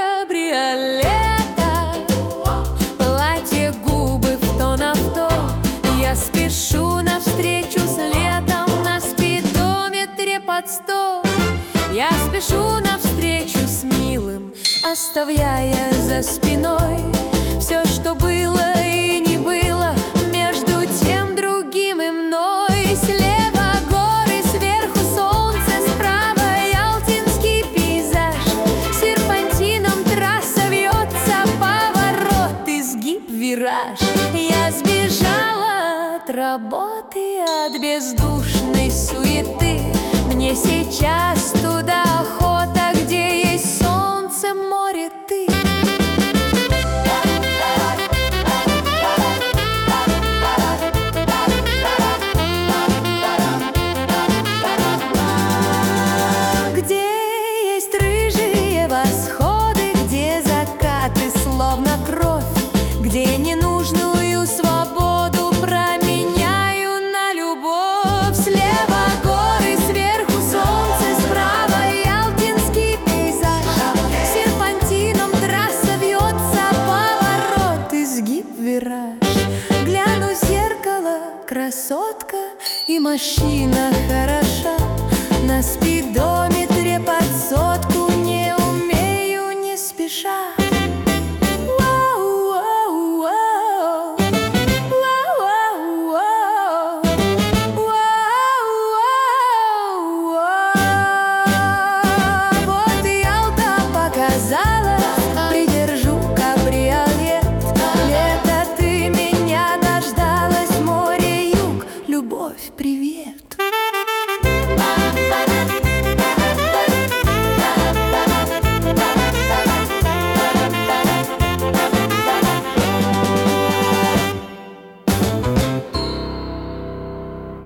кабриолета, платье, губы в тон авто. Я спешу навстречу с летом на спидометре под 100. Я спешу навстречу с милым, оставляя за спиной все, что было и не было между тем другим и мной. Слева горы, сверху солнце, справа ялтинский пейзаж. Серпантином трасса вьется, поворот, изгиб, вираж. Я сбежала от работы, от бездушной суеты. Мне сейчас туда охота, где есть солнце, море, ты. Где есть рыжие восходы, где закаты словно кровь, где ненужную свободу променяю на любовь. Слева горы, сверху солнце, справа ялтинский пейзаж. Серпантином трасса вьется, поворот, изгиб, вираж. Гляну в зеркало, красотка, и машина хороша. На спидометре под 100, не умею, не спеша.